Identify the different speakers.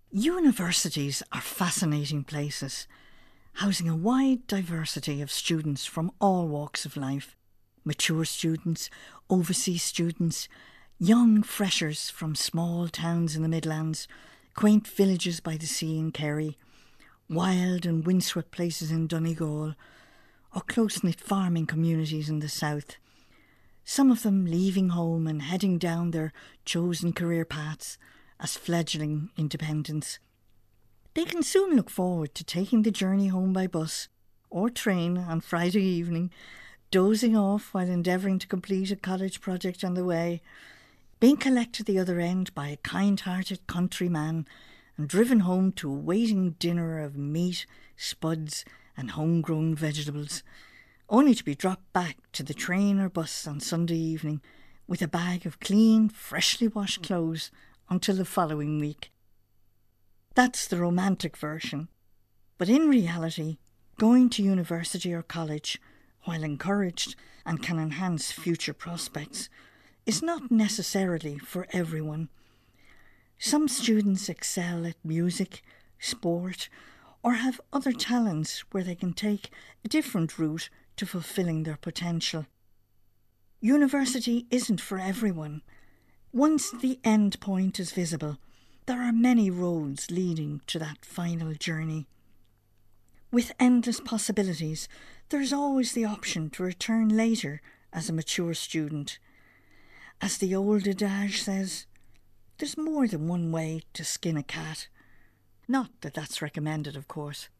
Speaker 1: Universities are fascinating places, housing a wide diversity of students from all walks of life. Mature students, overseas students, young freshers from small towns in the Midlands, quaint villages by the sea in Kerry, wild and windswept places in Donegal, or close-knit farming communities in the south. Some of them leaving home and heading down their chosen career paths as fledgling independents. They can soon look forward to taking the journey home by bus or train on Friday evening, dozing off while endeavouring to complete a college project on the way, being collected at the other end by a kind-hearted countryman and driven home to a waiting dinner of meat, spuds and homegrown vegetables, only to be dropped back to the train or bus on Sunday evening with a bag of clean, freshly washed clothes until the following week. That's the romantic version. But in reality, going to university or college, while encouraged and can enhance future prospects, is not necessarily for everyone. Some students excel at music, sport, or have other talents where they can take a different route to fulfilling their potential. University isn't for everyone. Once the end point is visible, there are many roads leading to that final journey. With endless possibilities, there is always the option to return later as a mature student. As the old adage says, there's more than one way to skin a cat. Not that that's recommended, of course.